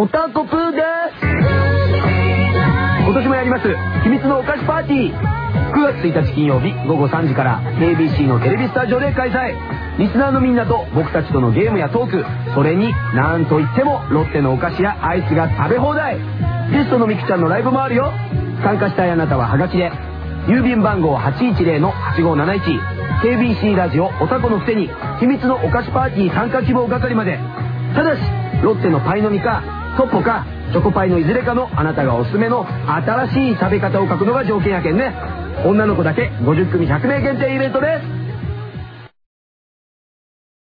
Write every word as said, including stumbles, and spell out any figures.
おたこぷーです。今年もやります秘密のお菓子パーティー、くがつついたち金曜日ごごさんじから ケービーシー のテレビスタジオで開催。リスナーのみんなと僕たちとのゲームやトーク、それになんといってもロッテのお菓子やアイスが食べ放題。ゲストのみくちゃんのライブもあるよ。参加したいあなたはハガキで、郵便番号 はちいちゼロ のはちごーなないち ケービーシー ラジオおたこのくせに秘密のお菓子パーティー参加希望係まで。ただしロッテのパイの実かトッポかチョコパイのいずれかのあなたがおすすめの新しい食べ方を書くのが条件やけんね。女の子だけごじゅっくみひゃくめい限定イベントです。